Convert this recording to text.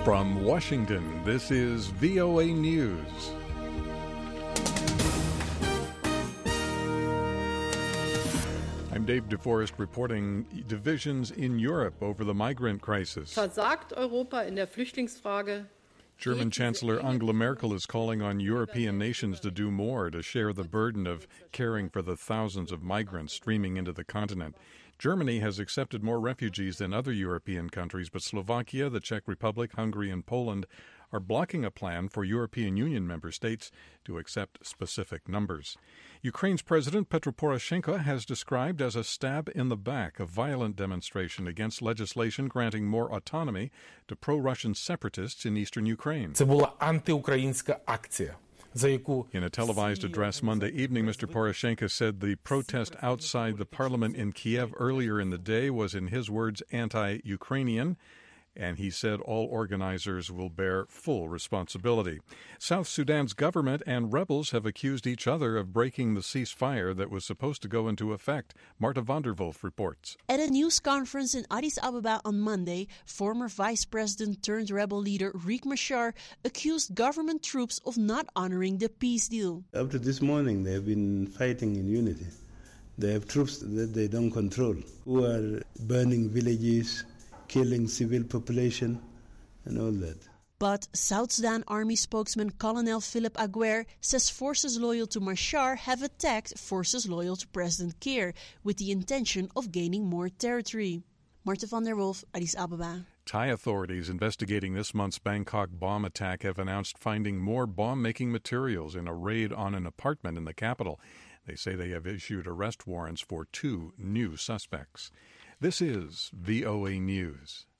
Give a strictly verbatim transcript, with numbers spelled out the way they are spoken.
From Washington, this is V O A News. I'm Dave DeForest reporting divisions in Europe over the migrant crisis. Versagt Europa in der Flüchtlingsfrage? German Chancellor Angela Merkel is calling on European nations to do more to share the burden of caring for the thousands of migrants streaming into the continent. Germany has accepted more refugees than other European countries, but Slovakia, the Czech Republic, Hungary, and Poland are blocking a plan for European Union member states to accept specific numbers. Ukraine's President Petro Poroshenko has described as a stab in the back a violent demonstration against legislation granting more autonomy to pro-Russian separatists in eastern Ukraine. Це була антиукраїнська акція. In a televised address Monday evening, Mister Poroshenko said the protest outside the parliament in Kiev earlier in the day was, in his words, anti-Ukrainian, and he said all organizers will bear full responsibility. South Sudan's government and rebels have accused each other of breaking the ceasefire that was supposed to go into effect. Marta van der Wolf reports. At a news conference in Addis Ababa on Monday, former vice president turned rebel leader Riek Machar accused government troops of not honoring the peace deal. Up to this morning, they have been fighting in unity. They have troops that they don't control, who are burning villages, killing civil population, and all that. But South Sudan Army spokesman Colonel Philip Aguer says forces loyal to Machar have attacked forces loyal to President Kiir with the intention of gaining more territory. Marta van der Wolf, Addis Ababa. Thai authorities investigating this month's Bangkok bomb attack have announced finding more bomb-making materials in a raid on an apartment in the capital. They say they have issued arrest warrants for two new suspects. This is V O A News.